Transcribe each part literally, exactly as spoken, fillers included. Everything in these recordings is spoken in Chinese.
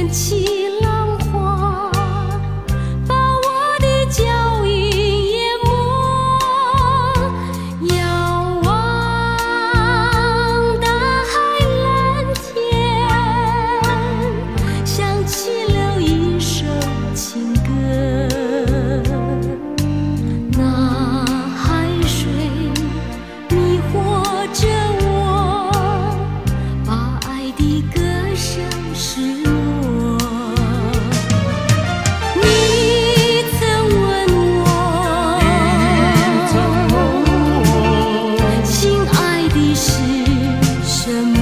起浪花，把我的脚印淹没。遥望大海蓝天，想起了一首情歌。那海水迷惑着我，把爱的歌声失落。你曾问我，亲爱的是什么？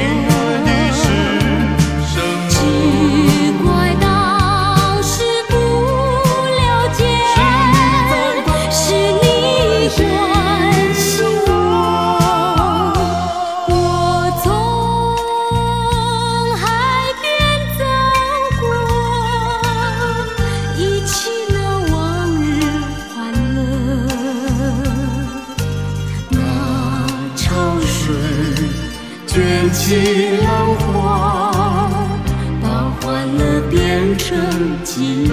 只怪当时不了解，是你关心我。我从海边走过，忆起那往日欢乐。那潮水卷起浪花， 把欢乐变成寂寞。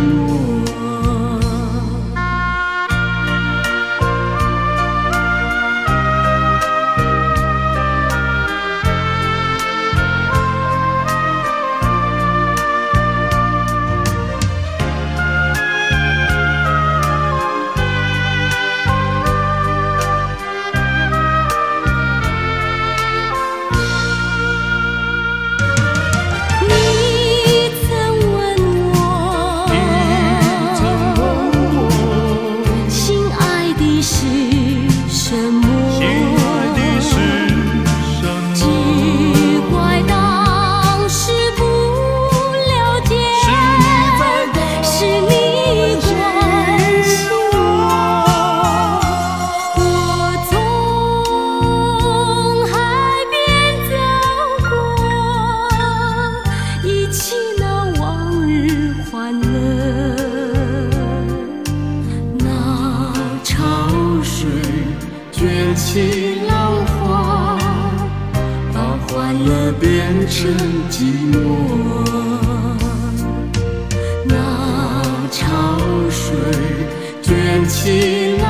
你曾问我，亲爱的是什么？只怪当时不了解，是你关心我。我从海边走过，忆起那往日欢乐。那潮水卷起浪花， 把欢乐变成寂寞。那潮水卷起浪